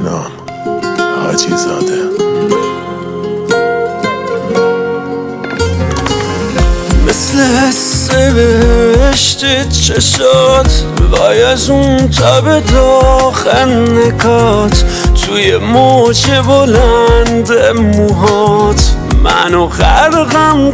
نام حاجی زاده. مثل حس بهشت چشات وای از اون تب داخل نکات توی موج بلند موهات منو غرقم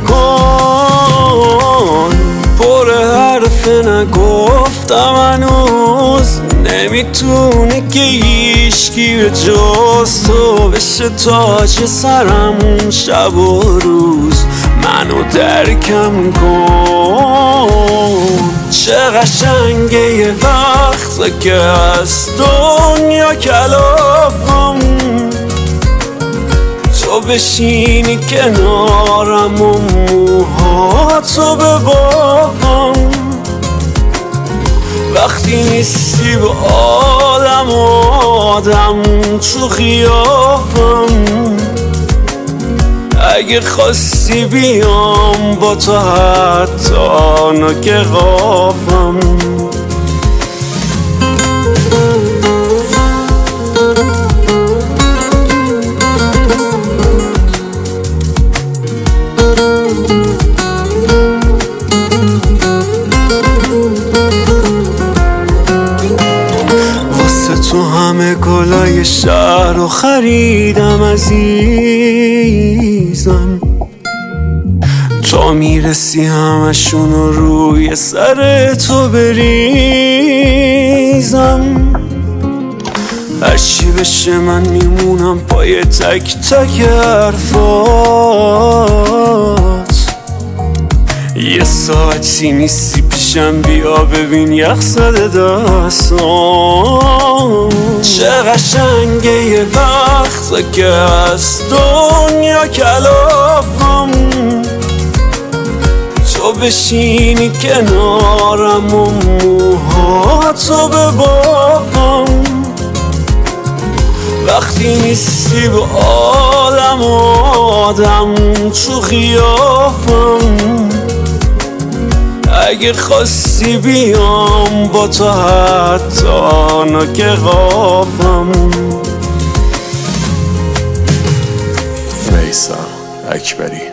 کن. پر حرف نگفتم هنوز نمیتونه که هیچکی به جز تو بشه تاج سرم شب و روز. منو درکم کن. چه قشنگه یه وقت که از دنیا کلافم تو بشینی کنارم و موهاتو ببافم. وقتی نیستی با آدم تو خیافم. اگه خواستی بیام با تو حتی ناگهافم. تو همه گلای شهر رو خریدم عزیزم. تا میرسی همشون رو روی سر تو بریزم. هرچی بشه من میمونم پای تک تک حرفات. یه ساعتی نیستی پیشم بیا ببین یخ زده دستام. چه قشنگه یه وقت که از دنیا کلافم تو بشینی کنارم و موهاتو ببافم. وقتی نیستی با آدم تو خیافم. اگه خواستی بیام با تو حتی ناگهافم. میثم اکبری.